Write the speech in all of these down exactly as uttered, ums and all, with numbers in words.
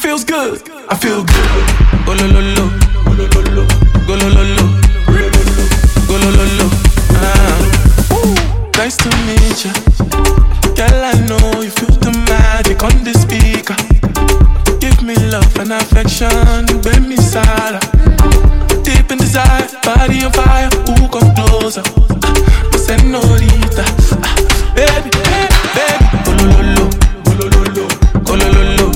feels good. I feel good. Go lo lo lo, go lo lo lo, go lo lo lo, go lo lo lo. Ah, nice to meet ya, girl. I know you feel the magic on the speaker. Give me love and affection, bend me sala. Deep in desire, body on fire. Ooh, come closer, uh, senorita, uh, baby, baby, baby. Go lo lo lo, go lo lo lo, go lo lo lo.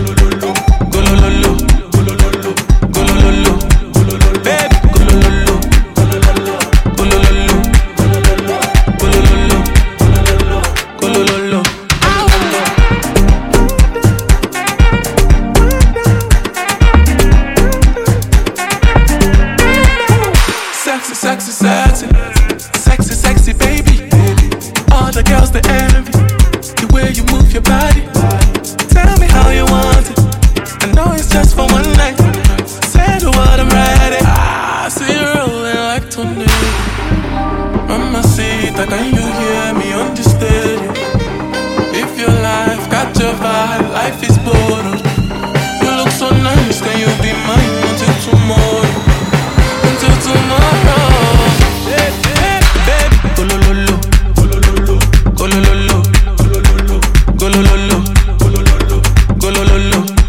Sexy, sexy, sexy, sexy, baby. All the girls they envy the way you move your body. Tell me how you want it. I know it's just for one night. Say the word, I'm ready. Ah, see you rolling like tornado. Mamacita, can you hear me on the stereo? If your life got your vibe, life is boring. You look so nice, can you be mine until tomorrow? Until tomorrow. Go lo lo lo, go lo lo lo, go lo lo lo, go lo lo lo, go lo lo lo.